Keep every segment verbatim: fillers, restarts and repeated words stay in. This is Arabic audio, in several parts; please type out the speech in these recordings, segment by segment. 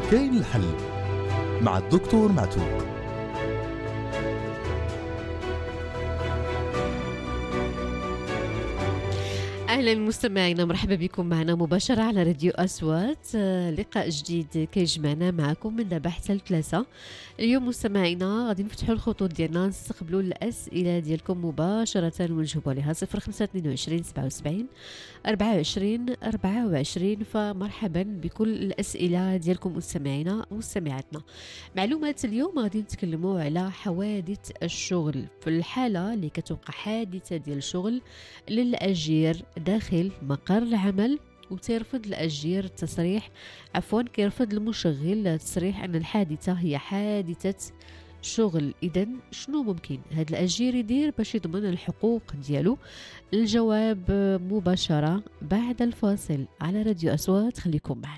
كاين الحل مع الدكتور معتوق. أهلا مستمعينا، مرحبا بكم معنا مباشرة على راديو أصوات. آه، لقاء جديد كيجمعنا معكم من دابا حتى الثلاثة. اليوم مستمعينا غادي نفتحوا الخطوط ديالنا، نستقبلوا الأسئلة ديالكم مباشرة ونجاوبوا عليها. صفر خمسة اثنين وعشرين سبعة وسبعين أربعة وعشرين أربعة وعشرين. فمرحبا بكل الأسئلة ديالكم مستمعينا ومستمعاتنا. معلومات اليوم غادي نتكلموا على حوادث الشغل، في الحالة اللي كتوقع حادثة ديال الشغل للأجير داخل مقر العمل وترفض الأجير التصريح عفوا كيرفض المشغل التصريح أن الحادثة هي حادثة شغل. إذن شنو ممكن هذا الأجير يدير باش يضمن الحقوق ديالو؟ الجواب مباشرة بعد الفاصل على راديو أصوات، خليكم معنا.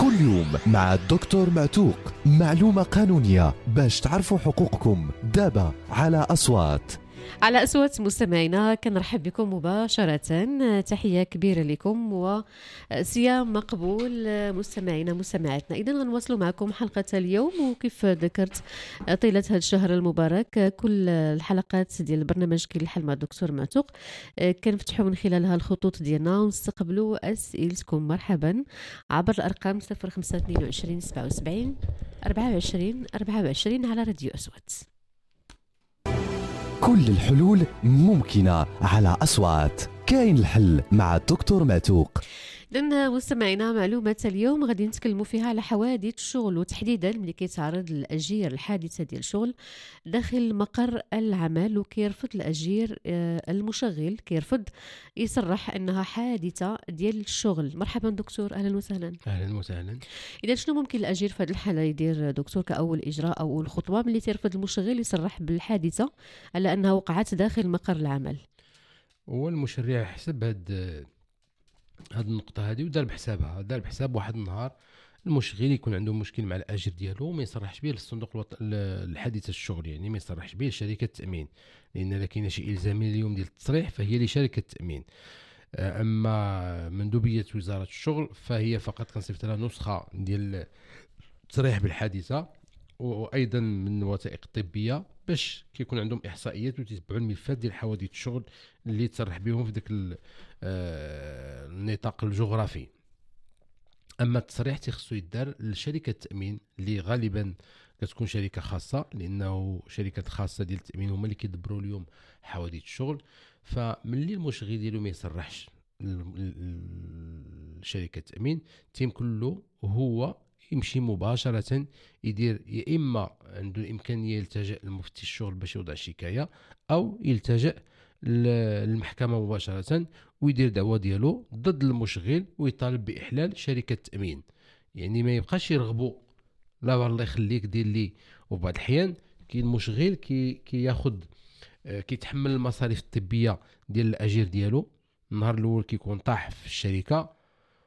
كل يوم مع الدكتور معتوق، معلومة قانونية باش تعرفوا حقوقكم. دابا على أصوات. على أصوات مستمعينا كنرحب بكم مباشرة. تحية كبيرة لكم وصيام مقبول مستمعينا مستمعاتنا. إذن غنواصلوا معكم حلقة اليوم، وكيف ذكرت طيلة هذا الشهر المبارك كل الحلقات ديال البرنامج كاين الحل مع الدكتور معتوق كنفتحوا من خلالها الخطوط ديالنا ونستقبلوا أسئلتكم. مرحبا عبر الأرقام صفر خمسة اثنين وعشرين سبعة وسبعين أربعة وعشرين أربعة وعشرين على راديو أصوات. كل الحلول ممكنة على أصوات. كاين الحل مع الدكتور معتوق. لأن مستمعينا معلومة اليوم غادي نتكلموا فيها على حوادث الشغل، وتحديدا ملي كيتعرض الأجير الحادثة ديال الشغل داخل مقر العمل، وكيرفض الأجير المشغل كيرفض يصرح أنها حادثة ديال الشغل. مرحبا دكتور، أهلا وسهلا. أهلا وسهلا. إذا شنو ممكن الأجير في هذه الحالة يدير دكتور كأول إجراء أو الخطوة ملي تيرفض المشغل يصرح بالحادثة على أنها وقعت داخل مقر العمل؟ هو المشرع حسب هاد هاد النقطة هذه ودار بحسابها، دار بحساب واحد النهار المشغل يكون عنده مشكل مع الأجير ديالو وما يصرحش به للصندوق الوط... الحادثة الشغل، يعني ما يصرحش به لشركة التأمين، لأن لا كاينه شي إلزامي اليوم ديال التصريح فهي لشركة التأمين. أما مندوبية وزارة الشغل فهي فقط كنصيفط لها نسخة ديال التصريح بالحادثة وايضا من الوثائق الطبيه باش كيكون عندهم احصائيات وتتبعوا الملفات ديال حوادث الشغل اللي تصرح بهم في داك النطاق الجغرافي. اما التصريح تيخصو يدار لشركه التامين اللي غالبا كتكون شركه خاصه، لانه شركات خاصه ديال التامين هما اللي كيدبروا اليوم حوادث الشغل. فملي المشغل ديالو ما يصرحش لشركه التامين تيمكن له هو يمشي مباشرة يدير، يا إما عنده الإمكانية يلتجأ لمفتي الشغل باش يوضع شكاية، أو يلتجأ للمحكمة مباشرة ويدير دعوة ديالو ضد المشغل ويطالب بإحلال شركة التأمين. يعني ما يبقاش يرغبوا لا والله يخليك دير لي، وبعض الأحيان كي المشغل كي كي ياخد كيتحمل المصاريف الطبية ديال الأجير ديالو. النهار الأول كيكون طاح في الشركة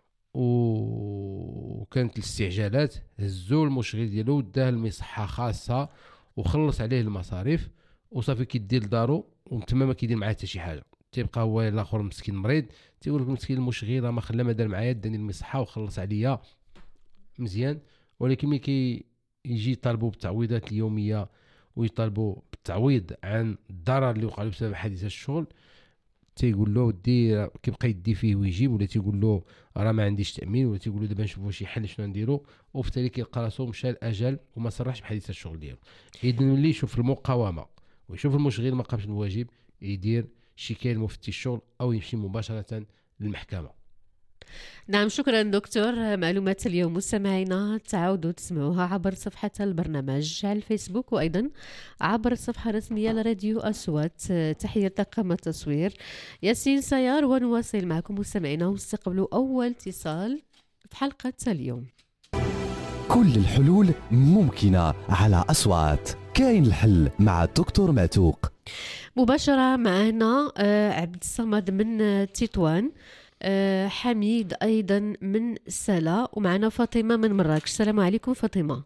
وكانت الاستعجالات، هزوا المشغل ديالو وداه لمصحة خاصة وخلص عليه المصاريف وصافي كيدير لدارو وتما ما كيدير معاه حتى شي حاجه. تيبقى هو الاخر مسكين مريض تيقول لك مسكين المشغل راه ما خلى ما دار معايا، داني المصحة وخلص عليا مزيان. ولكن ملي كي يجي يطالبوا بالتعويضات اليوميه ويطالبوا بالتعويض عن الضرر اللي وقع له بسبب حادثه الشغل، تيقول له ودي كيبقى يدي فيه ويجيب، ولا تيقول له راه ما عنديش تامين، ولا تيقول له دابا نشوفوا شي حل شنو نديروا، وفي التالي كيلقى راسو مشى الاجل وما صرحش بحادثه الشغل ديالو. اذا ملي يشوف المقاومه ويشوف المشغل ما قامش بالواجب يدير شكايه لمفتي الشغل او يمشي مباشره للمحكمه. نعم، شكرا دكتور. معلومات اليوم مستمعينا تعاودوا تسمعوها عبر صفحة البرنامج على الفيسبوك وأيضا عبر الصفحة الرسمية لراديو أصوات. تحية طاقم التصوير ياسين سيار، ونواصل معكم مستمعينا ونستقبلوا أول اتصال في حلقة اليوم. كل الحلول ممكنة على أصوات. كاين الحل مع الدكتور معتوق. مباشرة معنا عبد الصمد من تطوان، أه حميد أيضا من سلا، ومعنا فاطمة من مراكش. السلام عليكم فاطمة.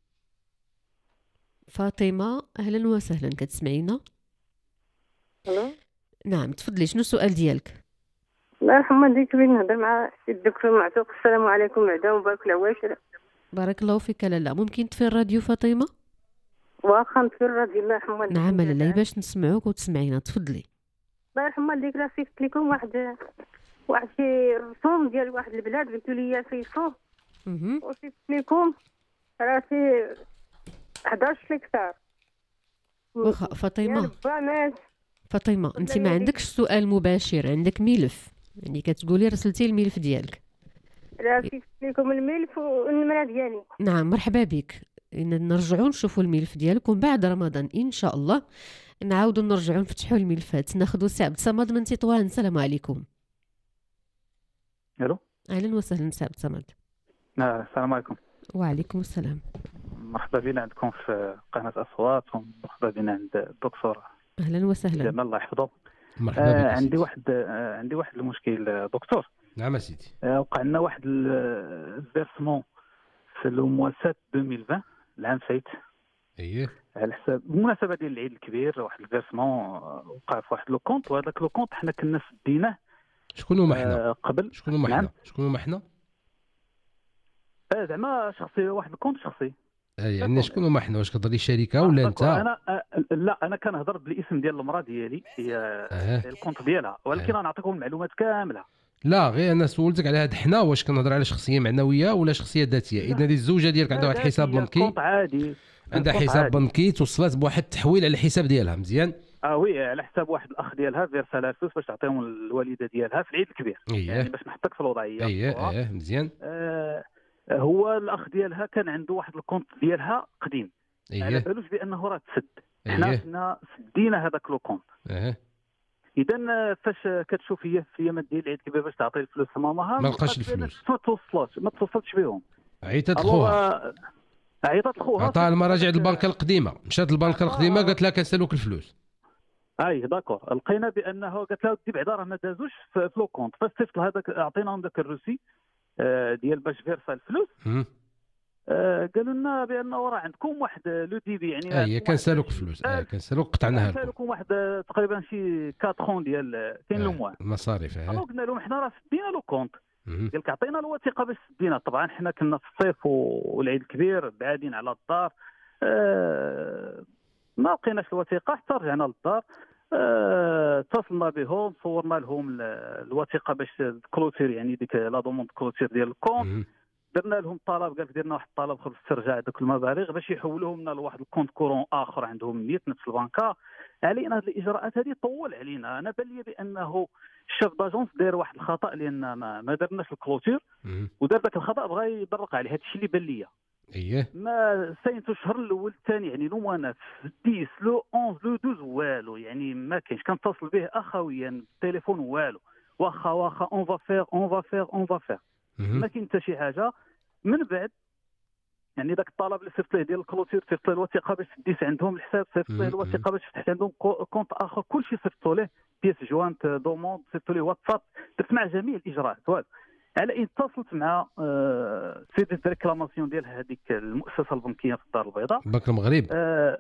فاطمة أهلا وسهلا، كتسمعينا؟ الو نعم تفضلي، شنو السؤال ديالك؟ الله يرحم والديك بغيت نهضر مع الدكتور معتوق. السلام عليكم، عدا مبارك العواشر. بارك الله فيك. لالا ممكن تفي الراديو فاطمة؟ واخا نطفي الراديو الله يرحم والديك. نعم لالا باش نسمعوك وتسمعينا، تفضلي. الله يرحم والديك، راه صيفط لكم واحد واحد شي رسوم ديال واحد البلاد قلتوا لي صيفطوه وصيفط لكم راه في أحد عشر هكتار. واخا فاطمة فاطمة فاطمة انت ما عندكش سؤال مباشر، عندك ملف، يعني كتقولي رسلتي الملف ديالك. راه صيفط لكم الملف والنمرة ديالي. نعم مرحبا بك. إن نرجعوا نشوفوا الملف ديالك ومن بعد رمضان ان شاء الله نعاودوا نرجعوا نفتحوا الملفات. ناخذوا سي عبد الصمد من تطوان. السلام عليكم. الو اهلا وسهلا سي عبد الصمد. السلام عليكم. وعليكم السلام. مرحبا بنا عندكم في قناه اصوات، ومرحبا بنا عند الدكتور. اهلا وسهلا. جمال الله يحفظه. مرحبا آه بك. عندي واحد آه عندي واحد المشكل دكتور. نعم سيدي. آه وقع لنا واحد الفيرسمون في لو موا سبعة ألفين وعشرين العام فايت. اييه على حساب بالمناسبه ديال العيد الكبير واحد الفيرسمون وقع في واحد لو كونت، وهذاك لو كونت حنا كنا سديناه. شكون هما حنا؟ آه قبل شكون هما نعم. حنا؟ شكون هما حنا؟ آه زعما شخصي، واحد الكونت شخصي. آه يعني شكون هما حنا؟ واش كتهضري شركه ولا انت؟ انا آه لا انا كنهضر بالاسم ديال المراه ديالي، هي آه. الكونت ديالها، ولكن آه. انا نعطيكم المعلومات كامله. لا غير انا سولتك على هاد حنا، واش كنهضر على شخصيه معنويه ولا شخصيه ذاتيه؟ اذا هذه الزوجه ديالك عندها واحد الحساب بنكي، كونت عادي، عندها كونت حساب عادي. بنكي توصلات بواحد التحويل على الحساب ديالها، مزيان؟ اه وي، على حساب واحد الاخ ديالها فيرسا لها الفلوس باش تعطيهم الوالده ديالها في العيد الكبير. اييه يعني باش نحطك في الوضعيه. اييه اييه مزيان. آه هو الاخ ديالها كان عنده واحد الكونت ديالها قديم، على اييه بالوش بانه راه تسد. حنا اييه كنا سدينا هذاك لو كونت. ايه اذا فاش كتشوف هي في ايام ديال العيد الكبير باش تعطي الفلوس لماماها، ما لقاش لقات بأن الفلوس. ما توصلش ما توصلتش بهم. عيطت ألو، لخوها، آه، عيطت لخوها، عطاها المراجع هذاك- البنكه القديمه، مشات للبنكه القديمه قالت لها كنسالوك الفلوس. اي داكور، لقينا بانه قالت لها ودي بعدا راه ما دازوش في في لو كونت. فاستفت هذاك، اعطيناهم ذاك الروسي آه، ديال باش فيرسا الفلوس. مم. آه، قالوا لنا بانه راه عندكم واحد لو دي بي، يعني اييه كنسالوك الفلوس، ايه كنسالوك قطعناها لكم. لكم واحد آه، تقريبا شي أربعة ديال كاين لو موان. المصاريف. الو ايه قلنا لهم حنا راه سدينا لو كونت. مم. قال لك عطينا الوثيقه باش سدينا. طبعا حنا كنا في الصيف والعيد الكبير بعادين على الدار، آه، ما لقيناش الوثيقه حتى رجعنا للدار. آه، اتصلنا بهم، صورنا لهم ال- الوثيقه باش كلوتير، يعني ديك لا دوموند كلوتير ديال الكونت. مم. درنا لهم طلب، قال لك درنا واحد الطلب خص استرجاع دوك المبالغ باش يحولوهم لنا لواحد الكونت كورون اخر عندهم نيت نفس البنكه. علينا هذه الاجراءات هذه طول علينا. انا بان لي بانه الشاف داجونس داير واحد الخطا، لان ما, ما درناش الكلوتير مم. ودار ذاك الخطا، بغى يدرق عليه. هذا الشيء اللي بان ليا. اييه ما ساينتو الشهر الاول الثاني، يعني لو موانا في عشرة لو احد لو اثناشر والو، يعني ما كاينش. كنتصل به اخويا بالتليفون والو، واخا واخا اون فا فير اون فا فير اون فا فير، مم. ما كاين حتى شي حاجه. من بعد يعني ذاك الطلب اللي صيفط ليه ديال الكلوتير، صيفط ليه الوثيقه باش تديس عندهم الحساب، صيفط ليه مم. الوثيقه باش تفتح عندهم كو- كونت اخر، كلشي صيفطوا ليه بيس جوانت دوموند، صيفطوا ليه واتساب، درت مع جميع الاجراءات. والو على ان اتصلت مع آه، سيدي ريكلاماسيون ديال هذيك المؤسسه البنكيه في الدار البيضاء. بنك المغرب. آه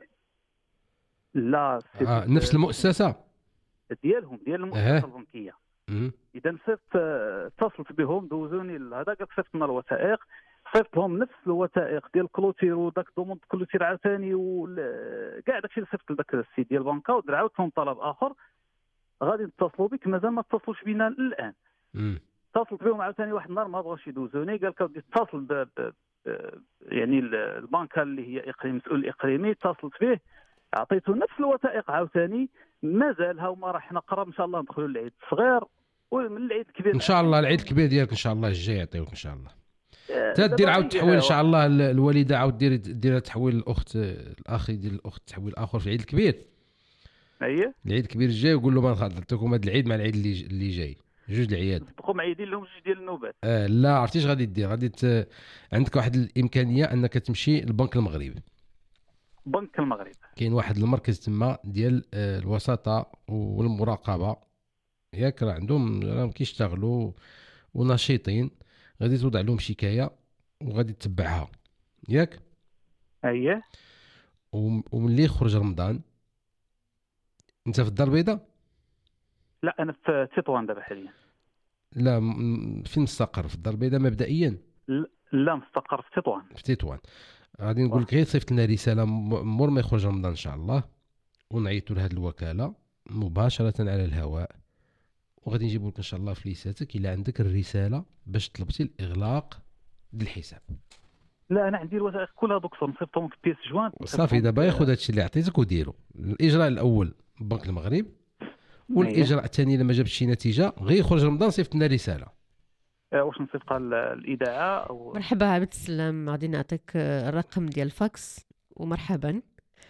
لا سيدي آه. نفس المؤسسه ديالهم، ديال المؤسسه أه. البنكيه. مم. اذا صيفط آه، اتصلت بهم، دوزوني هذا، قال صيفط لنا الوثائق، صيفط لهم نفس الوثائق ديال الكلوتير وداك دوموند كلوتير عاوتاني، وكاع داكشي اللي صيفط لذاك السيد ديال البنكه، ودر عاوت لهم طلب اخر. غادي نتصلوا بك، مازال ما اتصلوش بينا الان. مم. اتصلت بهم عاوتاني واحد النهار، ما بغاوش يدوزوني. قال لك ودي اتصل ب... ب... ب... يعني البنكه اللي هي اقليم، مسؤول الاقليمي، اتصلت به، اعطيته نفس الوثائق عاوتاني، مازال. ها هما راه حنا قرب ان شاء الله ندخلوا للعيد الصغير ومن العيد الكبير ان شاء الله العيد الكبير ديالك ان شاء الله الجاي يعطيوك ان شاء الله. آه، تدير دابا عاود غير تحويل ان شاء الله ال- الوالده عاود دير دير تحويل الاخت الاخ يدير الاخت تحويل اخر في العيد الكبير. اييه العيد الكبير الجاي وقول له ما نخلطكم هذا العيد مع العيد اللي اللي جاي، جوج العياد. تقوم عيدين لهم جوج ديال النوبات. آه لا عرفتيش غادي دير؟ غادي ت... عندك واحد الامكانيه انك تمشي لبنك المغرب. بنك المغرب كاين واحد المركز تما ديال آه، الوساطه والمراقبه، ياك راه عندهم راهم كيشتغلوا ونشيطين. غادي توضع لهم شكايه وغادي تتبعها، ياك. اييه. وم- وملي يخرج رمضان انت في الدار البيضاء؟ لا انا في تطوان دابا حاليا. لا م- فين مستقر؟ في الدار البيضاء مبدئيا؟ ل- لا مستقر في تطوان. في تطوان. غادي نقول لك غير صيفط لنا رساله م- مور ما يخرج رمضان ان شاء الله، ونعيطوا لهذه الوكاله مباشره على الهواء، وغادي نجيبوا لك ان شاء الله فليساتك الا عندك الرساله باش طلبتي الاغلاق ديال الحساب. لا انا عندي الوثائق كلها دكتور، نصيفطهم في بيس جوان. صافي دابا ياخذ هادشي اللي عطيتك وديرو. الاجراء الاول بنك المغرب، والاجراء الثاني لما جابت شي نتيجه غير يخرج رمضان صيفط لنا رساله. آه، واش نصيفطها الاذاعه او مرحبا عبد السلام، غادي نعطيك آه، الرقم ديال الفاكس. ومرحبا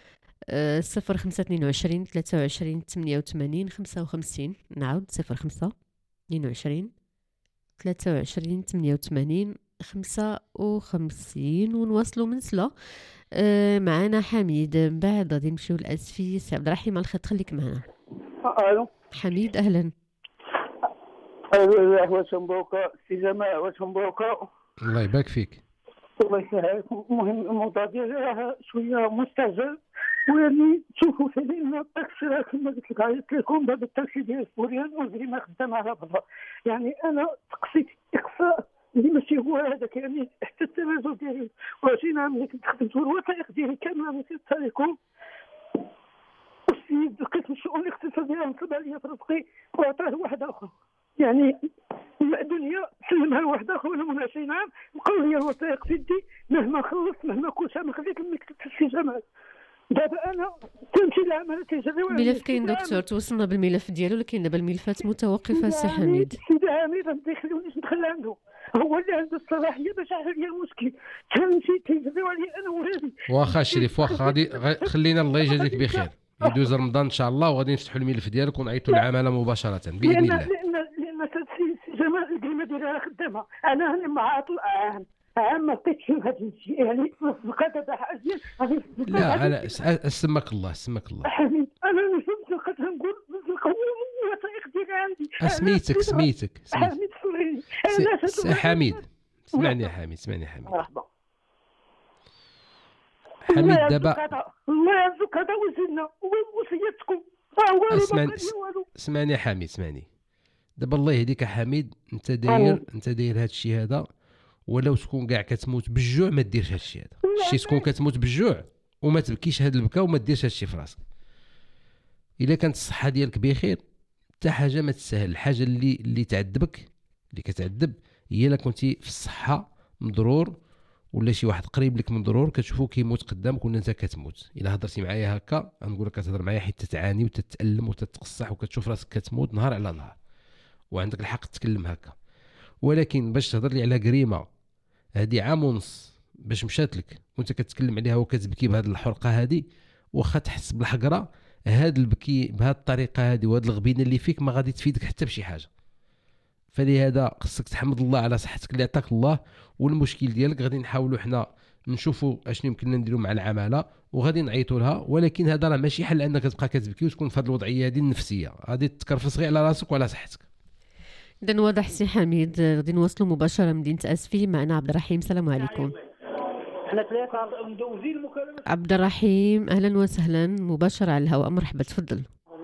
آه، صفر خمسة اثنين وعشرين ثلاثة وعشرين ثمانية وثمانين خمسة وخمسين. نعاود صفر خمسة اثنين وعشرين ثلاثة وعشرين ثمانية وثمانين خمسة وخمسين. ونواصلوا من سلا. آه، معنا حميد، من بعد غادي نمشيو لاسفي. سي عبد الرحيم على الخط، خليك معنا. الو حميد اهلا. الو واش مبروك سي جماعه، واش مبروك. الله يبارك فيك. الله يسهلكم. المهم الموضوع ديالها شويه مستعجل، ويعني تشوفوا في لان التاكسي كما قلت لك عيطت لكم باب التاكسي ديال سوريان وزري ما خدام على برا. يعني انا تقصيت اقصاء اللي ماشي هو هذاك، يعني حتى التنازل ديالي وعشرين عام اللي كنت خدمت والوثائق ديالي كامله نسيتها لكم. والسيد لقيت الشؤون الاقتصاديه نصب عليا في رزقي وعطاه لواحد اخر، يعني الدنيا سلمها لواحد اخر وانا من عشرين عام بقاو لي الوثائق في يدي مهما خلصت مهما كنت ما خليت المكتب في السجامات. دابا انا تمشي العمل تيجري. الملف كاين دكتور، توصلنا بالملف ديالو، لكن دابا الملفات متوقفه سي حميد. سيدي حميد ما يخليونيش ندخل عنده، هو اللي عنده الصلاحيه باش يحل لي المشكل. تمشي تيجريو عليا انا ولادي. واخا شريف واخا غادي خلينا الله يجازيك بخير. يدوز رمضان ان شاء الله وغادي نفتحوا الملف ديالك ونعيطوا للعماله مباشره باذن الله. لان لان سي جمال الكلمه ديالها خدامه، انا معاطل عام عام ما لقيتش هذا الشيء، يعني الزقه دابا حاجه غادي. لا انا اسمك الله اسمك الله حبيبي انا نفهم زقتها نقول القوه الوثائق ديالي عندي. سميتك سميتك حميد سوري. سي حميد اسمعني يا حميد اسمعني يا حميد. مرحبا حميد دابا الله يرزق هذا وزنا ووصيتكم. اسمعني اسمعني يا حميد اسمعني دابا الله يهديك يا حميد. انت داير انت داير هذا الشيء هذا، ولو تكون كاع كتموت بالجوع ما ديرش هذا الشيء هذا. شي تكون كتموت بالجوع وما تبكيش هذا البكا وما ديرش هذا الشيء في راسك. الا كانت الصحه ديالك بخير حتى حاجه ما تسهل. الحاجه اللي اللي تعذبك اللي كتعذب هي الا كنتي في الصحه مضرور ولا شي واحد قريب لك مضرور كتشوفو كيموت قدامك ولا انت كتموت. الا هضرتي معايا هكا غنقول لك كتهضر معايا حيت تتعاني وتتالم وتتقصح وكتشوف راسك كتموت نهار على نهار، وعندك الحق تتكلم هكا. ولكن باش تهضر لي على كريمه هذه عام ونص باش مشات لك وانت كتكلم عليها وكتبكي بهذه الحرقه هذه، واخا تحس بالحقره هذا البكي بهذه الطريقه هذه وهذه الغبينه اللي فيك ما غادي تفيدك حتى بشي حاجه. فلهذا خصك تحمد الله على صحتك اللي عطاك الله، والمشكل ديالك غادي نحاولوا حنا نشوفوا اشنو يمكننا نديروا مع العماله وغادي نعيطوا لها. ولكن هذا راه ماشي حل انك تبقى كتبكي وتكون في هذه الوضعيه هذه النفسيه، غادي تكرفص غير على راسك وعلى صحتك. اذا واضح سي حميد. غادي نوصلوا مباشره من مدينه اسفي. معنا عبد الرحيم. السلام عليكم. احنا ثلاثه مدوزين المكالمه. عبد الرحيم اهلا وسهلا مباشره على الهواء. مرحبا تفضل.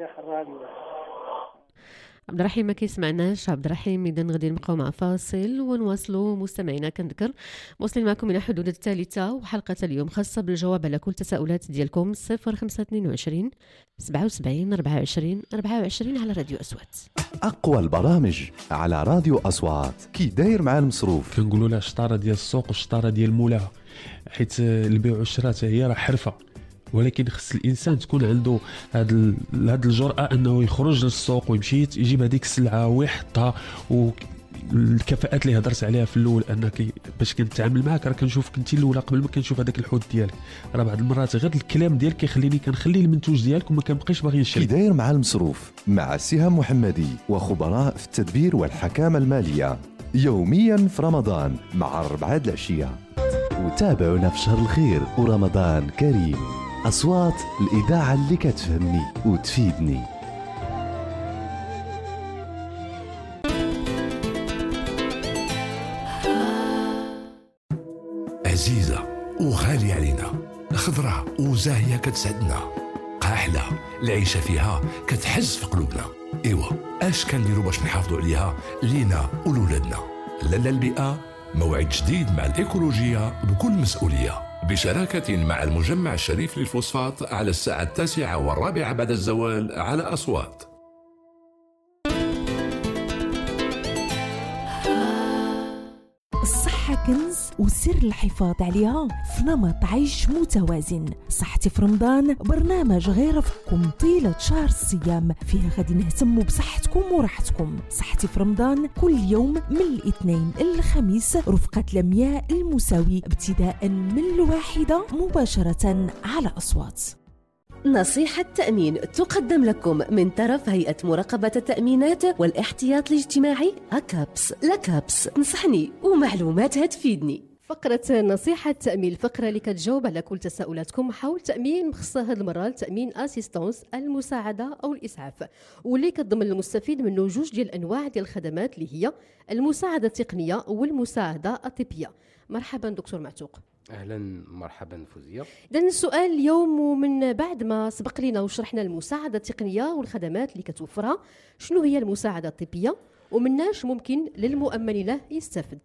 عبد الرحيم ما كيسمعناش. عبد الرحيم اذا غادي نبقاو مع فاصل ونواصلوا. مستمعينا كنذكر موصلين معكم الى حدود الثالثه، وحلقه اليوم خاصه بالجواب على كل التساؤلات ديالكم. صفر خمسة اثنين وعشرين سبعة وسبعين أربعة وعشرين أربعة وعشرين على راديو أصوات. اقوى البرامج على راديو اصوات. كي داير مع المصروف كنقولوا لها الشطاره ديال السوق والشطاره ديال مولاها، حيت البيع والشراء هي راه حرفه، ولكن خص الانسان تكون عنده هذا هذه الجرأه انه يخرج للسوق ويمشي يجيب هذيك السلعه ويحطها. والكفاءات اللي هضرت عليها في الاول انك باش كنتعامل معاك راه كنشوفك انت الاولى قبل ما كنشوف هذاك الحوت ديالك. راه بعض المرات غير الكلام ديالك كيخليني كنخلي المنتوج ديالك وما كنبقيش باغي نشري. كي داير مع المصروف مع سهام محمدي وخبراء في التدبير والحكامه الماليه، يوميا في رمضان مع الربعة العشيه. وتابعونا في شهر الخير ورمضان كريم. أصوات الإذاعة اللي كتفهمني وتفيدني. عزيزة وغالية علينا، خضرة وزاهية كتسعدنا، قاحلة العيشة فيها كتحز في قلوبنا. إيوا اش كنديروا باش نحافظوا عليها لينا ولولادنا؟ لالا البيئة موعد جديد مع الإيكولوجية بكل مسؤولية، بشراكة مع المجمع الشريف للفوسفات على الساعة التاسعة والرابعة بعد الزوال على أصوات. الصحة كنز وسر الحفاظ عليها في نمط عيش متوازن. صحتي في رمضان برنامج غير رفقكم طيلة شهر الصيام، فيها غادي نهتموا بصحتكم وراحتكم. صحتي في رمضان كل يوم من الاثنين للخميس رفقة لمياء المساوي ابتداء من الواحدة مباشرة على أصوات. نصيحة تأمين تقدم لكم من طرف هيئة مراقبة التأمينات والاحتياط الاجتماعي أكابس. لكابس نصحني ومعلوماتها تفيدني. فقرة نصيحة تأمين، الفقرة اللي كتجاوب على كل تساؤلاتكم حول تأمين مخصصة هذه المرة لتأمين اسيستونس المساعدة أو الإسعاف، واللي كتضمن المستفيد منه جوج ديال الأنواع ديال الخدمات اللي هي المساعدة التقنية والمساعدة الطبية. مرحبا دكتور معتوق. اهلا مرحبا فوزيه. اذا السؤال اليوم، ومن بعد ما سبق لنا وشرحنا المساعده التقنيه والخدمات اللي كتوفرها، شنو هي المساعده الطبيه ومناش ممكن للمؤمن له يستفد؟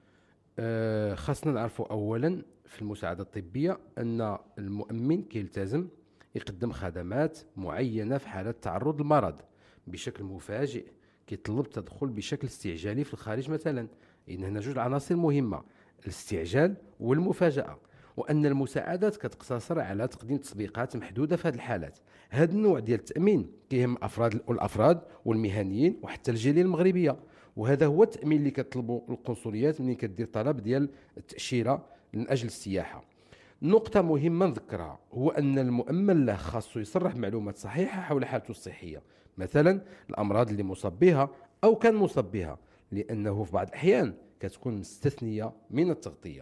آه خاصنا نعرفوا اولا في المساعده الطبيه ان المؤمن كيلتزم يقدم خدمات معينه في حاله تعرض للمرض بشكل مفاجئ، كيطلب التدخل بشكل استعجالي في الخارج مثلا. إن هنا جوج عناصر مهمه، الاستعجال والمفاجأة، وأن المساعدات كتقتصر على تقديم تطبيقات محدودة في هذه الحالات. هذا النوع ديال التأمين كيهم أفراد الأفراد والمهنيين وحتى الجالية المغربية، وهذا هو التأمين اللي كتطلبوا القنصليات ملي كدير طلب ديال التأشيرة من أجل السياحة. نقطة مهمة نذكرها هو أن المؤمن له خاصو يصرح معلومات صحيحة حول حالته الصحية، مثلا الأمراض اللي مصاب بها أو كان مصاب بها، لأنه في بعض الأحيان كتكون مستثنية من التغطية.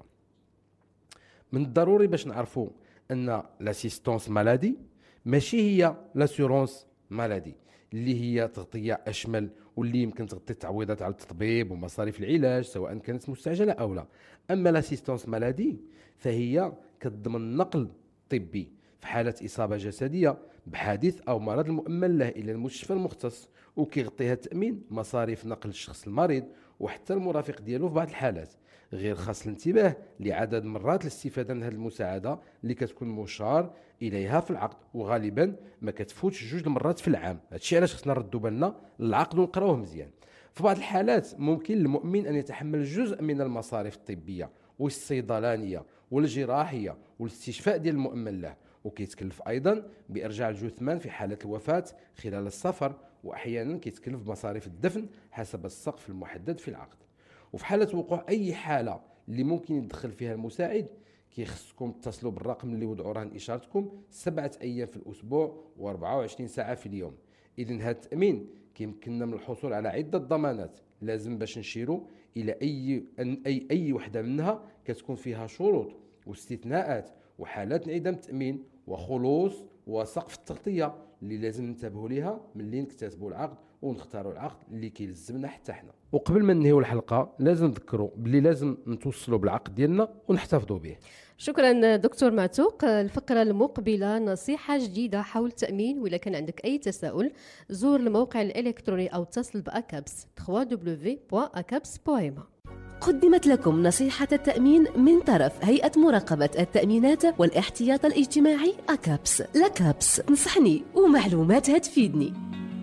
من الضروري باش نعرفوا أن لاسيستونس مالادي ماشي هي لاسيورونس مالادي اللي هي تغطية أشمل واللي يمكن تغطي التعويضات على التطبيب ومصاريف العلاج سواء كانت مستعجلة أو لا. أما لاسيستونس مالادي فهي كتضمن نقل طبي في حالة إصابة جسدية بحادث أو مرض المؤمن له إلى المستشفى المختص، وكيغطيها التأمين مصاريف نقل الشخص المريض وحتى المرافق ديالو في بعض الحالات. غير خاص الانتباه لعدد مرات الاستفادة من هذه المساعدة اللي كتكون مشار إليها في العقد، وغالبا ما كتفوتش جوج المرات في العام. هادشي علاش خصنا نردوا بالنا للعقد ونقراوه مزيان. في بعض الحالات ممكن للمؤمن أن يتحمل جزء من المصاريف الطبية والصيدلانية والجراحية والاستشفاء ديال المؤمن له، وكيتكلف أيضا بإرجاع الجثمان في حالة الوفاة خلال السفر، وأحيانا كيتكلف بمصاريف الدفن حسب السقف المحدد في العقد. وفي حالة وقوع أي حالة اللي ممكن يدخل فيها المساعد كيخصكم تتصلوا بالرقم اللي وضعوا رهن إشارتكم سبعة أيام في الأسبوع وأربعة وعشرين ساعة في اليوم. إذن هذا التأمين كيمكننا من الحصول على عدة ضمانات لازم باش نشيروا إلى أي أن أي أي وحدة منها كتكون فيها شروط واستثناءات وحالات انعدام التأمين وخلوص وسقف التغطية اللي لازم ننتبهوا ليها ملي نكتسبوا العقد ونختاروا العقد اللي كيلزمنا حتى حنا. وقبل ما ننهيو الحلقة لازم نذكروا بلي لازم نتوصلوا بالعقد ديالنا ونحتفظوا به. شكرا دكتور معتوق. الفقرة المقبلة نصيحة جديدة حول التأمين، وإذا كان عندك أي تساؤل زور الموقع الإلكتروني أو اتصل بأكابس دبليو دبليو دبليو دوت أكابس دوت إم. قدمت لكم نصيحة التأمين من طرف هيئة مراقبة التأمينات والاحتياط الاجتماعي أكابس. لكابس تنصحني ومعلوماتها تفيدني.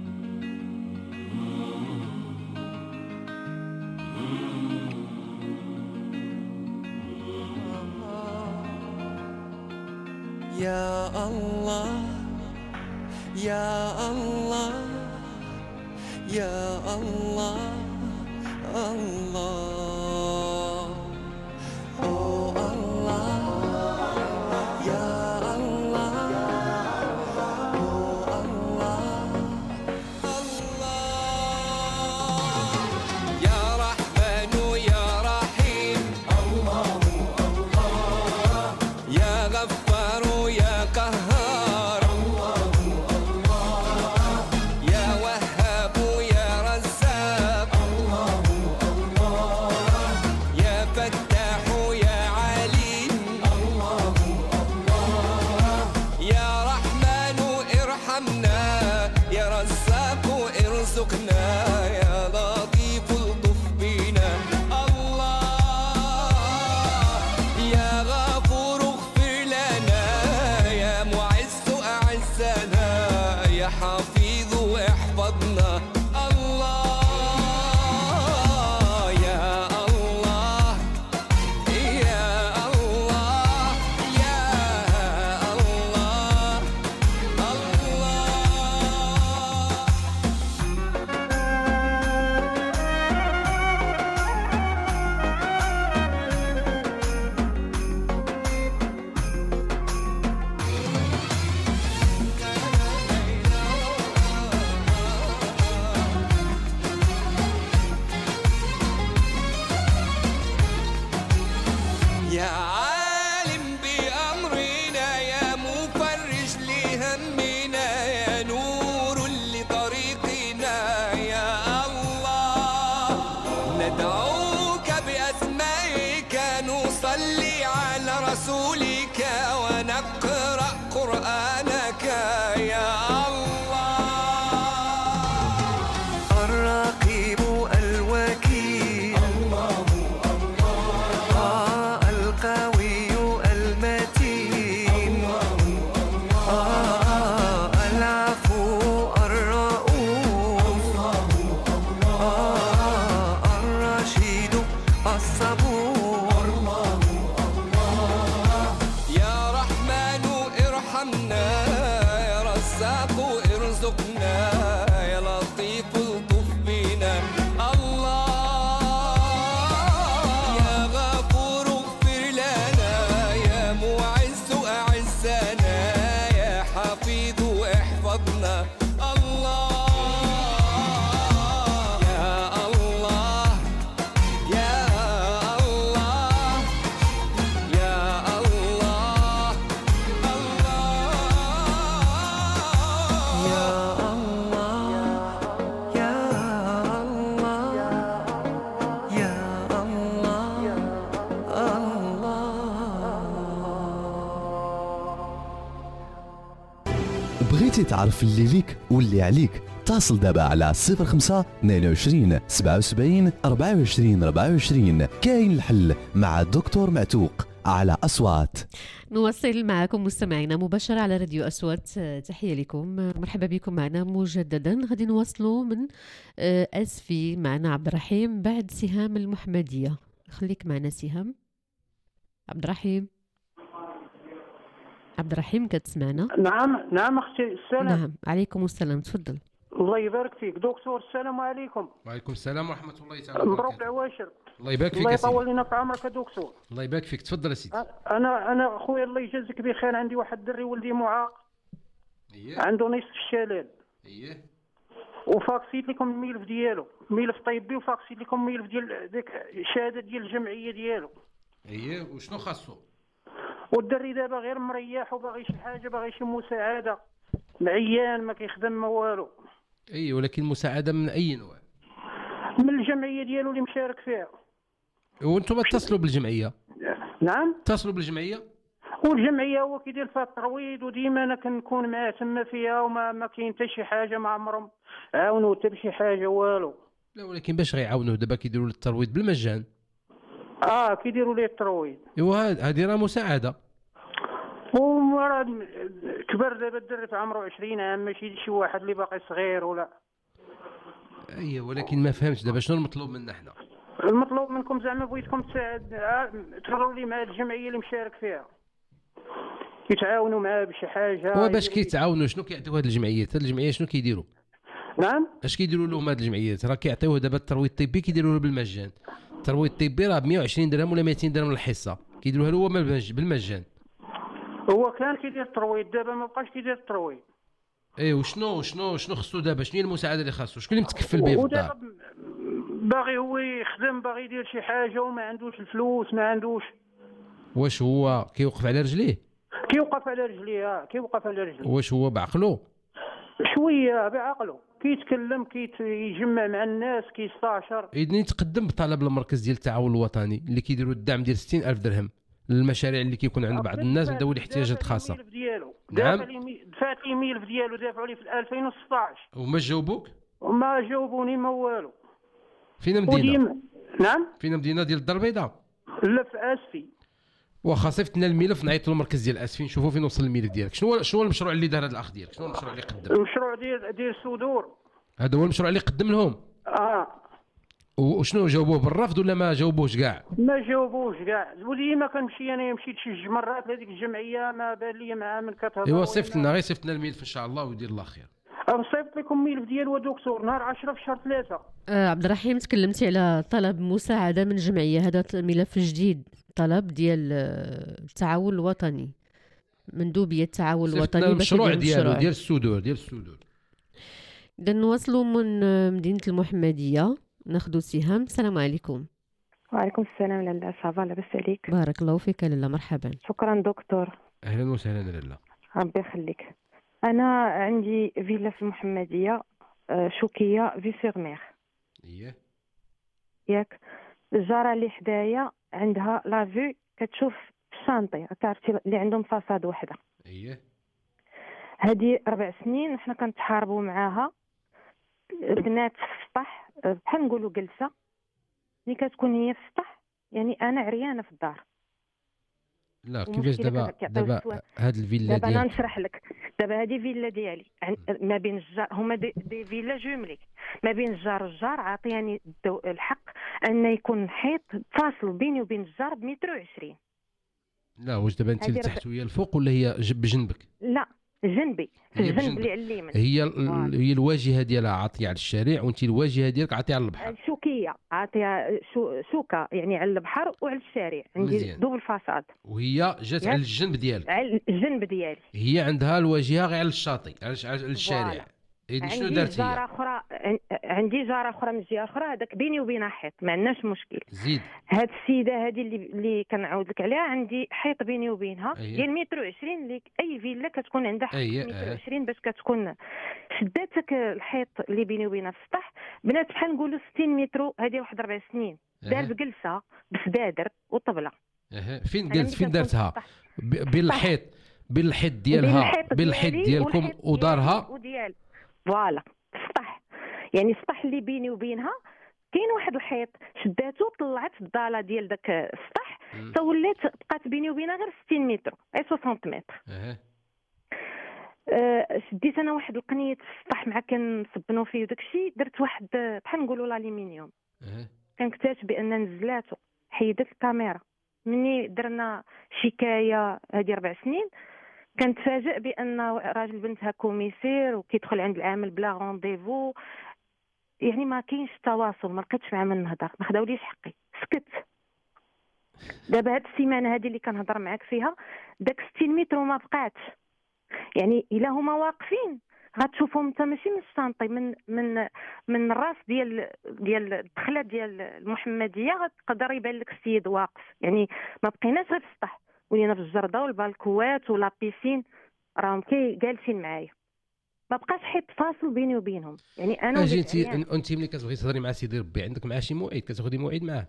يا الله يا الله يا الله الله أو الله يا الله أو الله الله يا رحمن يا رحيم الله الله يا غفار يا قهار الله الله يا وهاب يا رزاق الله الله يا عالم بأمرنا يا مفرج لهمنا يا نور لطريقنا يا الله ندعوك بأسمائك نصلي على رسولك ونقرأ قرآنك يا بغيتي تعرف اللي ليك واللي عليك اتصل دابا على صفر خمسة اثنين وعشرين سبعة وسبعين أربعة وعشرين أربعة وعشرين. كاين الحل مع الدكتور معتوق على أصوات. نواصل معكم مستمعينا مباشرة على راديو أصوات. تحية لكم، مرحبا بكم معنا مجددا. غادي نواصلوا من أسفي معنا عبد الرحيم بعد سهام المحمدية. خليك معنا سهام. عبد الرحيم عبد الرحيم كتسمعنا؟ نعم نعم اختي السلام. نعم عليكم السلام، تفضل. الله يبارك فيك دكتور. السلام عليكم. وعليكم السلام ورحمه الله تعالى مبروك وبركاته. العواشر. الله يبارك فيك. الله يطول لنا في عمرك دكتور. الله يبارك فيك، تفضل يا سيدي. انا انا خويا الله يجازيك بخير، عندي واحد الدري ولدي معاق. اييه. عنده نصف الشلال. اييه. وفاكسيت لكم الملف ديالو، ملف طبي، وفاكسيت لكم ملف ديال ديك الشهاده ديال الجمعيه ديالو. اييه. وشنو خاصو؟ والدري دابا غير مريح وباغي شي حاجه، باغي شي مساعده، معيان ما كيخدم ما والو. اي ولكن مساعده من اي نوع؟ من الجمعيه ديالو اللي مشارك فيها. وانتم اتصلوا بالجمعيه؟ نعم اتصلوا بالجمعيه. والجمعيه هو كيدير فيها الترويض، وديما انا كنكون معاه تما فيها، وما ما كاين حتى شي حاجه، ما عمرهم عاونوا حتى بشي حاجه والو. لا ولكن باش غيعاونوه دابا كيديروا له الترويض بالمجان. اه كيديروا ليه الترويض. ايوا هذه راه مساعده. ومراد كبر دابا الدري في عمره عشرين عام، ماشي شي واحد اللي باقي صغير ولا. اييه ولكن ما فهمتش دابا شنو المطلوب منا حنا؟ المطلوب منكم زعما بغيتكم تساعد، تهضروا لي مع الجمعيه اللي مشارك فيها، يتعاونوا معاه بشي حاجه. هو باش كيتعاونوا شنو كيعطيو هاد الجمعيات؟ هاد الجمعيه شنو كيديروا؟ نعم اش كيديروا لهم هاد الجمعيات؟ راه كيعطيوه دابا الترويض الطبي، كيديروا له بالمجان. الترويض الطبي راه ب مية وعشرين درهم ولا مئتين درهم الحصه، كيديروها له هو بالمجان. هو كان كيدير الترويض، دابا ما بقاش كيدير الترويض. ايه وشنو شنو شنو خصو دابا؟ شنو هي المساعده اللي خاصو؟ شكون اللي متكفل به في الدار؟ باغي هو يخدم، باغي يدير شي حاجه وما عندوش الفلوس، ما عندوش. واش هو كيوقف على رجليه؟ كيوقف على رجليه، كيوقف على رجليه. واش هو بعقلو؟ شويه بعقلو، كيتكلم، كيتجمع مع الناس، كيستاشر. اذن يتقدم بطلب المركز ديال التعاون الوطني اللي كيديروا الدعم ديال ستين ألف درهم للمشاريع اللي كيكون عند بعض الناس ذوي الاحتياجات الخاصه. نعم دفعت الايميل ديالو، دافعوا لي في ألفين وستطاش. وما جاوبوك؟ وما جاوبوني ما والو. فين مدينه؟ نعم فين مدينه ديال الدار البيضاء؟ لا في اسفي. واخا صيفط لنا الملف، نعيطوا للمركز ديال اسفين نشوفوا فين وصل الملف ديالك. شنو شنو المشروع اللي دار هذا الاخ ديالك؟ شنو المشروع اللي قدم؟ المشروع ديال ديال الصدور. هذا هو المشروع اللي قدم لهم؟ اه. وشنو جاوبوه بالرفض ولا ما جاوبوش كاع؟ ما جاوبوش كاع، وديما كنمشي انا، مشيت شي جوج مرات لهذيك الجمعيه، ما بان لي معاه من كتهضر. ايوا صيفط لنا، غير صيفط لنا الملف ان شاء الله ويدير الله خير. صيفط لكم الملف ديالو دكتور نهار عشرة في شهر ثلاثة. آه عبد الرحيم، تكلمتي على طلب مساعده من جمعيه، هذا ملف جديد، طلب ديال التعاون الوطني، مندوبيه التعاون الوطني، المشروع ديالو ديال السودور ديال السودور. اذا نواصلوا من مدينه المحمديه، ناخذ سهام. السلام عليكم. وعليكم السلام لاله. صافا لاباس عليك؟ بارك الله فيك لاله، مرحبا. شكرا دكتور. اهلا وسهلا لاله. ربي يخليك. انا عندي فيلا في المحمديه شوكيه في سيغ مير. اييه ياك الجاره اللي حدايا عندها لا فيو كتشوف الشانطي، عرفتي اللي عندهم فاصاد وحده. اييه هذه اربع سنين حنا كنتحاربوا معاها. بنات في السطح بحال نقولوا جلسه، ملي كتكون هي في السطح يعني انا عريانه في الدار. لا كيفاش دابا دابا هاد الفيلا دابا انا ديالك؟ نشرح لك. دابا هذه فيلا ديالي ما بين الجار، هما دي, دي فيلا جوملي ما بين الجار والجار. عطياني الحق ان يكون حيط فاصل بيني وبين الجار بمتر وعشرين. لا واش دابا انت لتحت وهي الفوق ولا هي بجنبك؟ لا جنبي، في هي الجنب بجنبك. اللي على اليمين. هي ال- هي الواجهه ديالها عاطيه على الشارع وانت الواجهه ديالك عاطيه على البحر. شوكيه عاطيه شو شوكه يعني على البحر وعلى الشارع. عندي مزيان. دوبل فاصاد. وهي جات على الجنب ديالك. على الجنب ديالي. هي عندها الواجهه غير على الشاطئ على على الشارع. إذن شنو عندي دارت جاره هي؟ اخرى، عندي جاره اخرى من الجهه الاخرى، هذاك بيني وبينها حيط ما عندناش مشكل. زيد. هاد السيده هذه اللي اللي كنعاود لك عليها عندي حيط بيني وبينها أيه. ديال متر وعشرين. اللي اي فيلا كتكون عندها حيط أيه. متر أه. وعشرين باش كتكون شداتك الحيط اللي بيني وبينها في السطح. بنات بحال نقولوا ستين متر. هذه واحد اربع سنين دار أه. بجلسه بسدادر وطبله. اها فين أنا جلست ملي فين كنكون دارتها؟ في ب- بين الحيط بين الحيط ديالها بين الحيط ديالي ديالكم والحيط ودارها. ديالي وديال فوالا السطح. يعني السطح اللي بيني وبينها كاين واحد الحيط شداتو طلعت الضاله ديال داك السطح تولات بقات بيني وبينها غير ستين متر اي ستين متر. اها أه شديت انا واحد القنيت في السطح مع كنصبنو فيه وداكشي. درت واحد بحال نقولوا الالومنيوم. اها كنكتشف بان نزلاتو حيدت الكاميرا. مني درنا شكايه هذه اربع سنين كنتفاجئ بان راجل بنتها كوميسير وكيدخل عند العامل بلا رونديفو. يعني ما كاينش تواصل، ما لقيتش معاه من نهضر، ما خداوليش حقي، سكت. دابا هاد السيمانه هذه اللي كنهضر معاك فيها داك ستين متر وما بقاتش. يعني الا هما واقفين غتشوفهم انت ماشي من الشانطي، من من من الراس ديال ديال الدخله ديال المحمديه غتقدر يبان لك السيد واقف. يعني ما بقيناش غير في السطح، ولينا في الجرده والبالكوات ولا بيسين راهم كي جالسين معايا. ما بقاش حيط فاصل بيني وبينهم. يعني انا اجي انت انت ملي كتبغي تهضري مع سيدي ربي عندك معاه شي موعد كتاخدي موعد معاه؟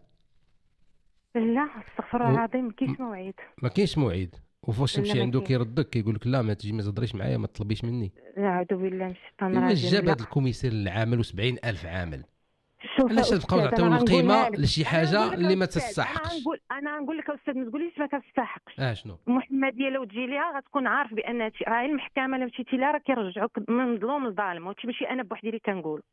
لا استغفر الله العظيم ما كاينش موعد. ما كاينش موعد. وفاش لا، تمشي ما عنده كاين. كيردك كيقول لك لا ما تجي ما تهضريش معايا ما تطلبيش مني. اعوذ بالله من الشيطان ايوا الرجيم. جاب لا. هذا الكوميسير العامل وسبعين ألف عامل. شوف علاش تبقاو أستاذ، تعطيو أنا القيمه غنقولها لك. لشي أنا حاجه غنقول لك اللي ما أستاذ، تستحقش؟ انا غنقول انا غنقول لك استاذ ما تقوليش ما كتستحقش. اه شنو؟ المحمديه لو تجي ليها غتكون عارف بان هادشي راه المحكمه لا مشيتي لها راه كيرجعوك من مظلوم لظالم. وهادشي ماشي انا بوحدي اللي كنقول.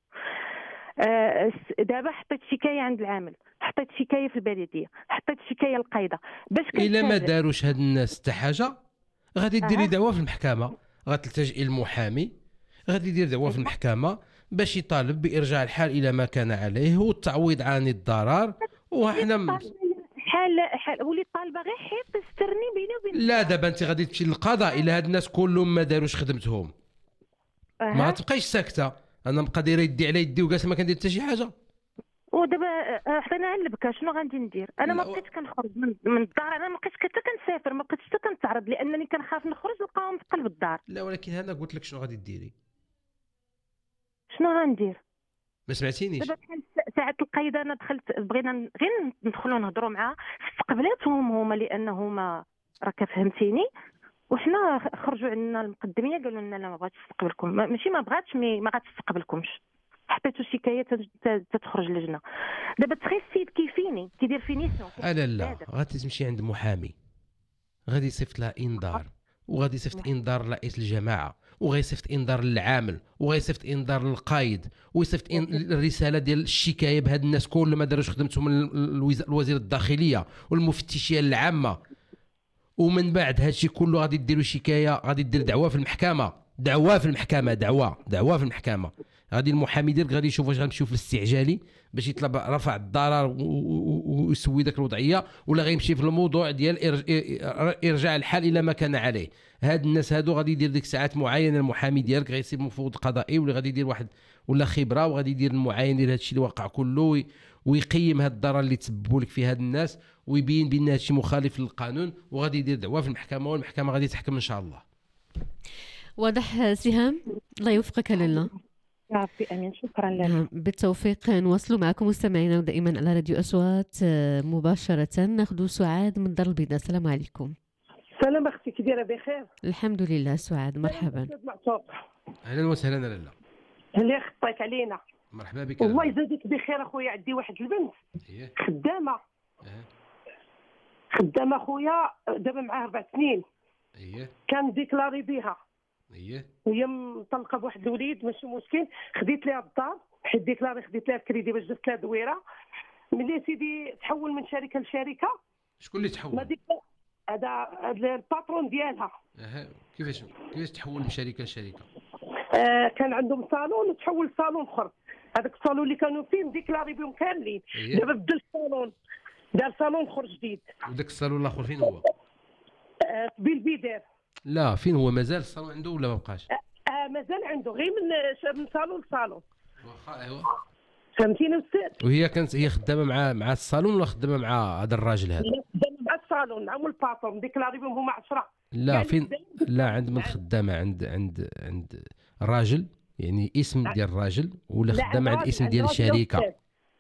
آه دابا حطيت شكايه عند العامل، حطيت شكايه في البلديه، حطيت شكايه للقايده باش الا ما كنتفاجئ. داروش هاد الناس حتى حاجه غادي ديري أها. دعوه في المحكمه، غتلتجئي المحامي غادي يدير دعوه في المحكمه باش يطالب بارجاع الحال الى ما كان عليه والتعويض عن الضرر. وحنا م... حال حال ولي طالبه غير حيط يسترني بيني وبين. لا دابا انت غادي تمشي للقضاء الى هاد الناس كلهم ما داروش خدمتهم. أه. ما تبقايش ساكته. انا نبقى دايره يدي على يدي وجالسه ما كندير حتى شي حاجه. ودابا حتى انا علبك شنو غادي ندير؟ انا ما بقيتش كنخرج من, من الدار. انا ما بقيتش حتى كنسافر، ما بقيتش حتى كنتعرض لانني كنخاف نخرج نلقاهم في قلب الدار. لا ولكن انا قلت لك شنو غادي ديري. شنو غندير؟ ما سمعتينيش؟ دابا بحال ساعه القايده انا دخلت بغينا غير ندخلوا نهضروا معاه استقبلاتهم هما لانهما راك فهمتيني. وحنا خرجوا عندنا المقدميه قالوا لنا لا ما بغاتش تستقبلكم. ماشي ما بغاتش مي ما غاتستقبلكمش. حطيتو شكايه تتخرج لجنه. دابا تخيل السيد كيفيني كيدير فينيسيون. لا لا غادي تمشي عند محامي غادي يصيفط لها انذار وغادي يصيفط انذار لرئيس الجماعه وغيصيفط انذار للعامل وغيصيفط انذار للقايد ويصيفط الرساله ديال الشكايه بهاد الناس كل ما داروش خدمتهم الوزير الداخليه والمفتشيه العامه. ومن بعد هادشي كله غادي ديروا شكايه غادي دير دعوه في المحكمه دعوه في المحكمه دعوه دعوه في المحكمه. غادي المحامي ديالك غادي يشوف واش غنمشيو في الاستعجالي باش يطلب رفع الضرر ويسوي داك الوضعيه ولا غيمشي في الموضوع ديال ارجاع الحال الى ما كان عليه. هاد الناس هادو غادي يدير ديك الساعات معاينه المحامي ديالك غيصيب مفوض قضائي ولا غادي يدير واحد ولا خبره وغادي يدير المعاين ديال هادشي اللي واقع كله ويقيم هاد الضرر اللي تسببوا لك في هاد الناس ويبين بان هادشي مخالف للقانون وغادي يدير دعوه في المحكمه والمحكمه غادي تحكم ان شاء الله. واضح سهام، الله يوفقك لالا. ربي امين، شكرا لك. بالتوفيق. نواصلوا معكم مستمعينا دائما على راديو اصوات مباشره. ناخذ سعاد من دار البيضاء. السلام عليكم. سلام اختي، كي دايره؟ بخير الحمد لله. سعاد مرحبا. اهلا وسهلا لالا. اللي خطيت علينا. مرحبا بك. الله يجازيك بخير اخويا. عندي واحد البنت ايه خدامه اه خدامه اخويا، دابا معاه اربع سنين. ايه كان ديكلاري بها، ايه وهي مطلقه بواحد الوليد ماشي مشكل. خديت لها الدار حيت ديكلاري، خديت لها الكريدي باش درت لها دويره. ملي سيدي تحول من شركه لشركه. شكون اللي تحول؟ هذا هذا الباترون ديالها. اها كيفاش كيفاش تحول من شركه لشركه؟ آه كان عندهم صالون وتحول صالون اخر. هذاك الصالون اللي كانوا فيه ديكلاري بهم كاملين. إيه؟ دابا بدل الصالون، دار صالون اخر جديد. وداك الصالون الاخر فين هو؟ آه بالبيدار. لا فين هو؟ مازال الصالون عنده ولا ما بقاش؟ آه, آه مازال عنده، غير من من صالون لصالون. واخا ايوا فهمتيني استاذ؟ وهي كانت هي خدامه مع مع الصالون ولا خدامه مع هذا الراجل هذا؟ لا خدامه مع الصالون، مع الباترون ديكلاري بهم هما عشرة. لا يعني فين؟ لا عند من خدامه عند عند عند راجل، يعني اسم ديال الراجل ولا خدامه عند اسم ديال الشركه؟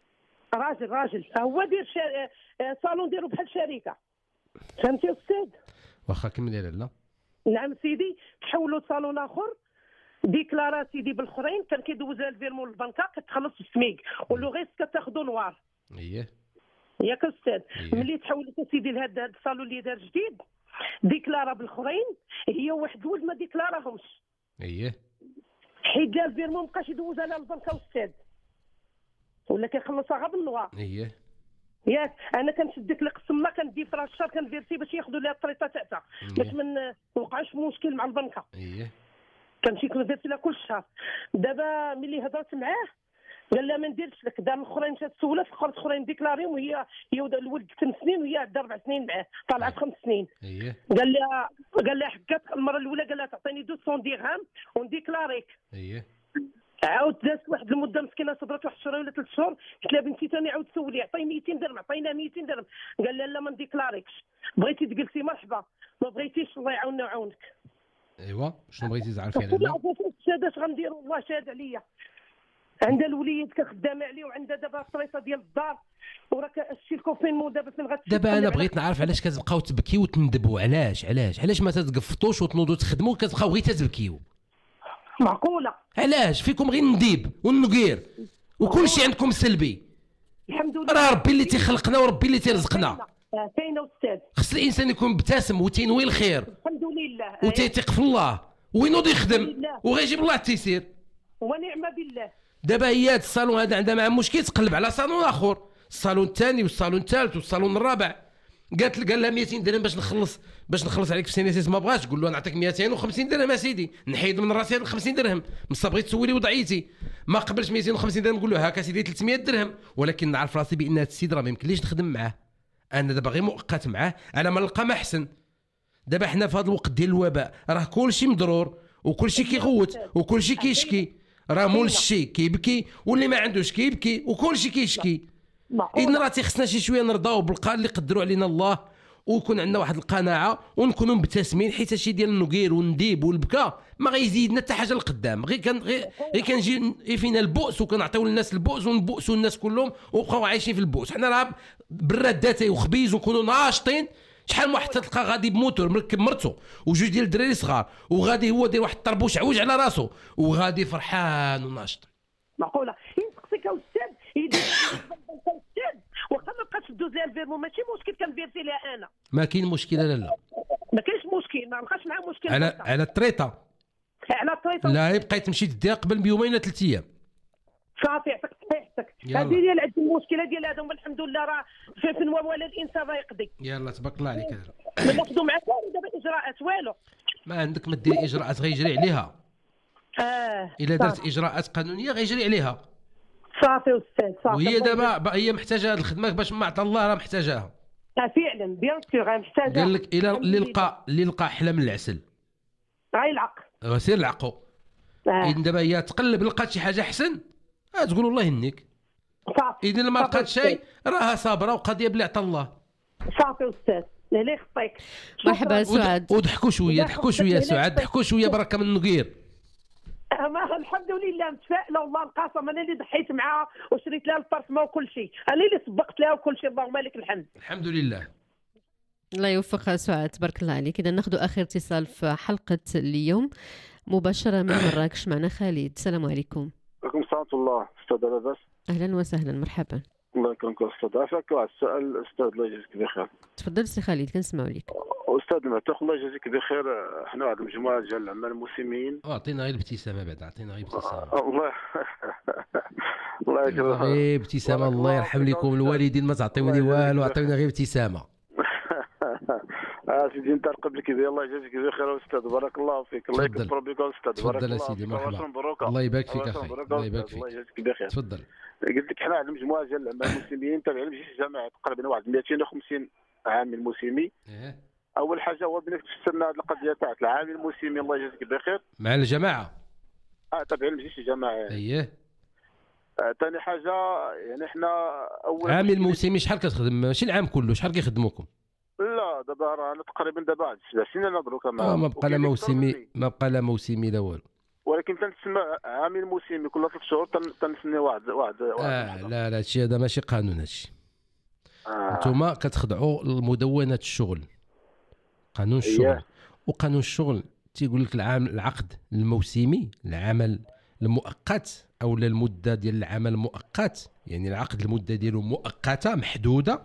راجل راجل هو دير شا... صالون ديالو بحال شركه. فهمتي استاذ؟ واخا كملي لالا. نعم سيدي، تحولوا لصالون اخر. ديكلارا سيدي بالاخرين، كان كيدوزها الفيرمون للبنكه كتخلص السميك ولو غير كتاخذوا نوار. اييه ياك استاذ. إيه. ملي تحولت سيدي لهذا الصالون اللي دار جديد، ديكلارا بالاخرين، هي واحد الولد ما ديكلاراهمش. اييه حيد لها الفيرمون مابقاش يدوزها لها للبنكه استاذ، ولا كيخلصها غير بالنوار. اييه ياك انا كنشد ديك القسمه كندي في راس الشهر كنفيرسي باش ياخذوا لها الطريطه تاعها باش ما نوقعش مشكل مع البنكه. اييه كنمشي كنفيرسي لها كل شهر. دابا ملي هضرت معاه قال لها ما نديرش لك. دار الاخرين مشات سولات الاخرين الاخرين ديكلاريهم، وهي هي الولد ثمان سنين وهي عندها اربع سنين معاه، طالعه خمس سنين. اييه قال لها قال لها حكات المره الاولى قال لها تعطيني مئتين درهم ونديكلاريك. اييه عاود دازت واحد المده مسكينه صبرت واحد الشهر ولا ثلاث شهور. قلت لها بنتي ثاني عاود سولي عطيني مئتين درهم، عطينا مئتين درهم. قال لها لا ما نديكلاريكش، بغيتي تجلسي مرحبا، ما بغيتيش الله يعاوننا ويعاونك. ايوا شنو بغيتي تعرفي على لا؟ اش غنديروا؟ الله شاهد عليا. عندها الوليد كخدامه عليه وعندها دابا الطريطه ديال الدار وراك هادشي الكونفينمون دابا فين غتمشي. دابا انا بغيت نعرف علاش كتبقاو تبكيو وتندبوا. علاش علاش علاش ما تتقفطوش وتنوضوا تخدموا وكتبقاو غير تتبكيو؟ معقوله؟ علاش فيكم غير النديب والنقير وكل شيء عندكم سلبي؟ الحمد لله راه ربي اللي تيخلقنا وربي اللي تيرزقنا. كاينه استاذ. خص الانسان يكون مبتسم وتينوي الخير الحمد لله وتيثق في الله وينوض يخدم وغيجيب الله التيسير ونعم بالله. دابا هي هذا الصالون هذا عندها مع مشكل تقلب على صالون اخر، الصالون الثاني والصالون الثالث والصالون الرابع. قالت قال لها مئتين درهم باش نخلص باش نخلص عليك في سينيسيس. ما بغاش. تقول له نعطيك مئتين وخمسين درهم اسيدي، نحيد من راسي هاد خمسين درهم. مصا بغيت تسولي وضعيتي ما قبلش مئتين وخمسين درهم. نقول له هاكا سيدي ثلاثمئة درهم. ولكن نعرف راسي بان هذا السيد راه ما يمكنليش نخدم معاه، انا دابا غير مؤقت معاه على ما نلقى ما احسن. دابا حنا في هذا الوقت ديال الوباء راه كلشي مضرور وكلشي كيغوت وكلشي كيشكي. راه مول الشي كيبكي واللي ما عندوش كيبكي وكلشي كيشكي. اذا راه تيخصنا شي شويه نرضاو بالقال اللي قدروا علينا الله ويكون عندنا واحد القناعه ونكونوا مبتسمين، حيت هادشي ديال النقير والنديب والبكاء ما غيزيدنا حتى حاجه لقدام. غير كان غير كنجي فينا البؤس وكنعطيو للناس البؤس ونبؤسوا الناس كلهم وبقاو عايشين في البؤس. حنا راه براداتي وخبيز ونكونوا ناشطين. شحال من واحد تلقى غادي بموتور مركب مرتو وجوج ديال الدراري صغار وغادي هو داير واحد الطربوش عوج على راسو وغادي فرحان وناشط. معقوله؟ ينسقسيك استاذ يدير استاذ واخا ما بقاش دوز لها الفيرمون ماشي مشكل كنفيرسي لها انا. ما كاين مشكله لا لا ما كاينش مشكل، ما بقاش معاه مشكل على على الطريطه. على الطريطه لا يبقى تمشي تديها قبل بيومين ولا ثلاث ايام. صافي يعطيك صحيحتك. هذه ديال عند المشكله ديال هذوما الحمد لله راه في فنوا ولا الانسان راه يقضي. يلا تبارك الله عليك. ما ناخذوا معاك دابا اجراءات والو. ما عندك ما ديري اجراءات غيجري عليها. اه الا درت اجراءات قانونيه غيجري عليها. صافي استاذ صافي. وهي دابا هي محتاجه هذه الخدمه باش ما عطى الله راه محتاجاها. اه فعلا بيان سور محتاجه. قال لك الى اللي لقى اللي لقى حلا من العسل غيلعق غسير لعقو. آه. إذن دابا هي تقلب لقات شي حاجه احسن تقول الله يهنيك. اذا ما لقات شيء راها صابره وقضيه بلا عطا الله. صافي استاذ لا يخطيك. مرحبا سعاد. وضحكوا شويه ضحكوا شويه سعاد ضحكوا شويه بركه من النقير. ما الحمد لله متفائله والله القاسم. انا اللي ضحيت معها وشريت لها البارفما وكل شيء، انا اللي سبقت لها وكل شيء، اللهم لك الحمد. الحمد لله. الله يوفقها سعاد، تبارك الله عليك. اذا ناخذ اخر اتصال في حلقه اليوم مباشره من مراكش. معنا خالد. السلام عليكم. وعليكم السلام ورحمه الله. استاذ لاباس؟ اهلا وسهلا مرحبا. الله يكرمك استاذ. عافاك. واحد السؤال استاذ الله يجزيك بخير. تفضل سي خالد كنسمعوا لك. استاذ المعتوق الله يجزيك بخير، احنا واحد المجموعه ديال العمال المسلمين. اعطينا غير ابتسامه بعد، اعطينا غير ابتسامه. الله الله يكرمك. غير ابتسامه. الله يرحم لكم الوالدين، ما تعطيوني والو، عطيونا غير ابتسامه. اه سيدي انت قبل كذا. الله يجزيك بخير استاذ، بارك الله فيك. الله يكبر بك استاذ. بارك الله سيدي. مرحبا. مبروك. الله يبارك فيك اخي. الله يبارك فيك. الله يجزيك بخير. تفضل. قلت لك حنا عندنا مجموعه ديال العمال المسلمين تابعين لجيش الجماعه، تقريبا واحد مئتين وخمسين عامل مسلمي. اول حاجه هو بنك تفسرنا هذه القضيه تاع العامل المسلمي الله يجزيك بخير مع الجماعه. اه تابعين لجيش الجماعه يعني. اييه. ثاني آه حاجه يعني حنا اول عامل مسلمي شحال كتخدم؟ ماشي العام كله، شحال كيخدموكم؟ لا دابا رانا تقريبا دابا واحد سبع سنين نهضروا كما. اه ما بقى لا موسمي، ما بقى لا موسمي لا والو. ولكن تنسمى عامل مسلمي كل ثلاث شهور تنسمي واحد واحد اه لا لا هادشي هذا ماشي قانون. هادشي نتوما آه. كتخضعوا لمدونات الشغل، قانون الشغل. إيه. وقانون الشغل تيقول لك العام العقد الموسمي، العمل المؤقت او المده ديال العمل المؤقت، يعني العقد المده ديالو مؤقته محدوده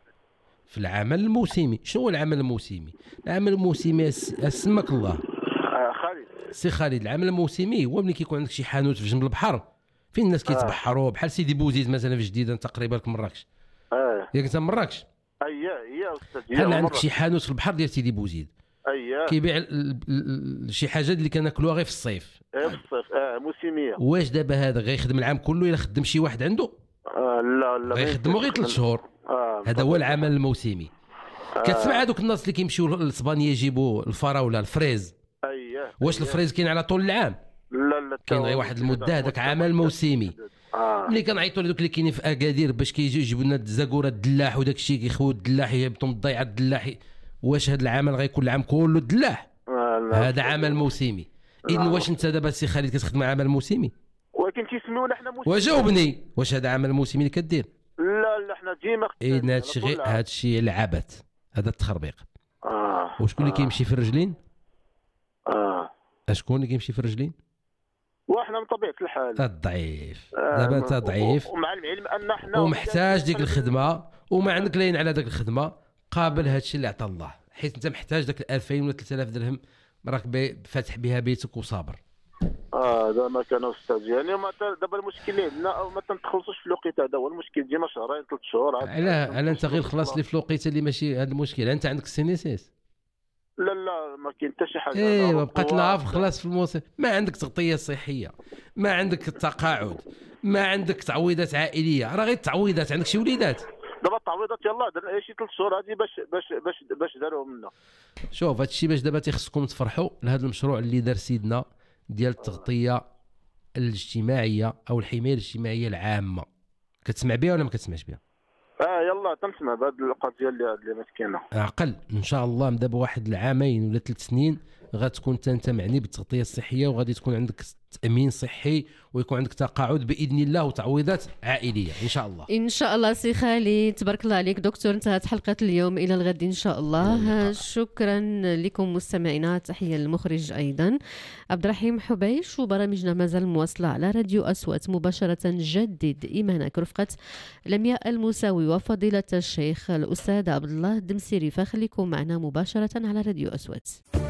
في العمل الموسمي. شنو هو العمل الموسمي؟ العمل الموسمي اسمك الله آه خالد سي خالد. العمل الموسمي هو ملي كيكون عندك شي حانوت في جنب البحر فين الناس كيتبحروا، بحال سيدي بوزيد مثلا في جديده تقريبا في مراكش. اه ياك انت مراكش؟ اييه يا استاذ. بحال عندك شي حانوت في البحر ديال سيدي بوزيد. اييه كيبيع شي حاجات اللي كناكلوها غير في الصيف. اه في الصيف اه موسميه. واش دابا هذا غيخدم العام كله الا خدم شي واحد عنده؟ آه لا لا غيخدموا غير ثلاث شهور. آه هذا هو العمل الموسمي. آه. كتسمع هذوك الناس اللي كيمشيو لاسبانيا يجيبوا الفراوله الفريز. اييه. واش الفريز كاين على طول العام؟ لا لا كاين غير واحد المده، هذاك عمل موسمي. آه. ملي كنعيطوا لذوك اللي كاينين في اكادير باش كيجيو يجيبوا لنا الزاكوره الدلاح وداك الشيء كيخووا الدلاح يهبطوا من الضيعه الدلاح، واش هذا العمل غيكون العام كله الدلاح؟ آه هذا عمل موسمي. اذا واش انت دابا سي خالد كتخدم عمل موسمي؟ ولكن تيسميونا حنا موسمي. وجاوبني واش هذا عمل موسمي اللي كدير؟ لا لا حنا ديما اذا هادشي غير هادشي العبث، هذا التخربيق. اه وشكون اللي آه. كيمشي في الرجلين؟ اه شكون اللي كيمشي في الرجلين؟ وحنا من طبيعه الحال الضعيف. دابا انت ضعيف ومع العلم ان حنا ومحتاج ديك الخدمه وما عندك لاين على داك الخدمه، قابل هادشي اللي عطا الله، حيت انت محتاج داك ألفين ولا ثلاثة آلاف درهم راك فاتح بها بيتك وصابر. اه هذا ما كان استاذ يعني. ما دابا المشكل اللي عندنا ما تنتخلصوش في الوقت هذا هو المشكل. ديما شهرين ثلاث شهور. علاه على انت غير خلاص لي في الوقيته اللي ماشي هذا المشكل. انت عندك السينيسيس؟ لا لا ما كاين حتى شي حاجه. ايوا بقات نعرف خلاص في الموسم. ما عندك تغطيه صحيه، ما عندك التقاعد، ما عندك تعويضات عائليه، راه غير التعويضات. عندك شي وليدات؟ دابا التعويضات يلاه درنا شي ثلاث شهور هذه باش باش باش باش داروهم لنا. شوف هذا الشيء باش دابا تيخصكم تفرحوا لهذا المشروع اللي دار سيدنا ديال التغطيه الاجتماعيه او الحمايه الاجتماعيه العامه. كتسمع بها ولا ما كتسمعش بها؟ اه يلا تنسمع بهذه القضيه اللي اللي مسكينه. عقل ان شاء الله من دابا واحد العامين ولا ثلاث سنين غتكون انت معني بالتغطيه الصحيه وغادي تكون عندك تامين صحي ويكون عندك تقاعد باذن الله وتعويضات عائليه ان شاء الله. ان شاء الله سي خالد تبارك الله عليك دكتور. انتهت حلقه اليوم، الى الغد ان شاء الله. شكرا لكم مستمعينا، تحيه للمخرج ايضا عبد الرحيم حبيش. وبرامجنا مازال مواصله على راديو أصوات مباشره. جدد ايمانك رفقه لمياء المساوي وفضيله الشيخ الاستاذ عبد الله الدمسيري، فخليكم معنا مباشره على راديو أصوات.